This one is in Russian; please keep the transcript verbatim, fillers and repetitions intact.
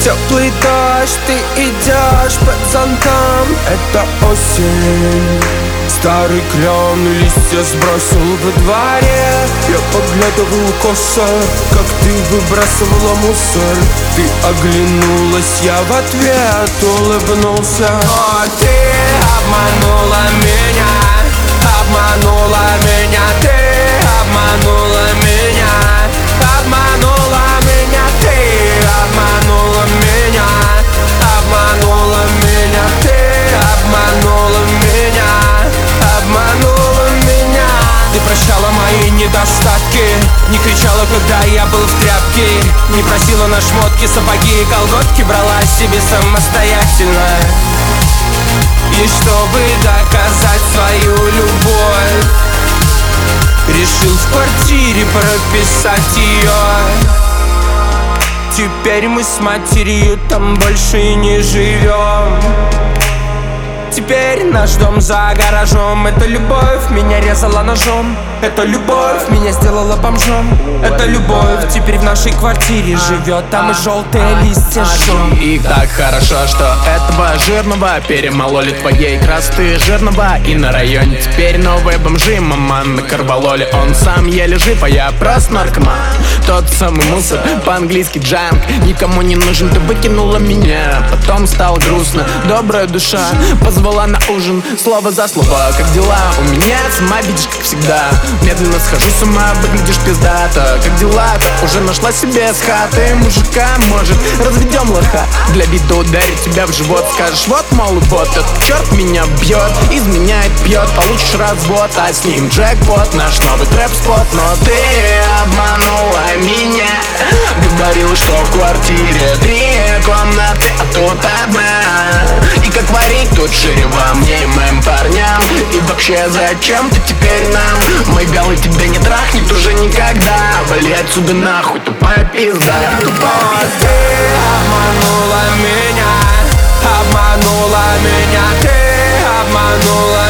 Теплый дождь, ты идешь под зонтом. Это осень. Старый клен листья сбросил во дворе. Я поглядывал косо, как ты выбрасывала мусор. Ты оглянулась, я в ответ улыбнулся. О, ты обманула меня, обманула меня, ты обманула меня, обманула меня, ты обманула меня, обманула меня, ты обманула меня, обманула меня. Ты прощала мои недостатки, не кричала, когда я был в тряпке, не просила на шмотки, сапоги и колготки, брала себе самостоятельно. И чтобы доказать свою любовь, решил в квартире прописать ее. Теперь мы с матерью там больше не живем. Теперь наш дом за гаражом. Эта любовь меня резала ножом. Эта любовь меня сделала бомжом. Эта любовь теперь в нашей квартире живет. Там и желтые листья жжем. И так хорошо, что этого жирного перемололи твоей красоты жирного. И на районе теперь новые бомжи. Маман на карвалоле, он сам еле жив, а я просто наркоман. Тот самый мусор, по-английски джанк. Никому не нужен, ты выкинула меня. Потом стало грустно, добрая душа позвала на ужин, слово за слово. Как дела? У меня сама видишь, как всегда. Медленно схожу с ума, выглядишь пиздато. Как дела-то? Уже нашла себе с хаты мужика, может, разведем лоха. Для вида ударить тебя в живот. Скажешь, вот, мол, вот этот черт меня бьет, изменяет, пьет, получишь развод, а с ним джекпот, наш новый трэп-спот. Но ты обманула меня, говорила, что в квартире три комнаты, а тут одна. И как варить тут шире вам, мне и моим парням. И вообще зачем ты теперь нам? Мой белый тебя не трахнет уже никогда. Вали отсюда нахуй, тупая пизда, тупая пизда. Ты обманула меня, обманула меня, ты обманула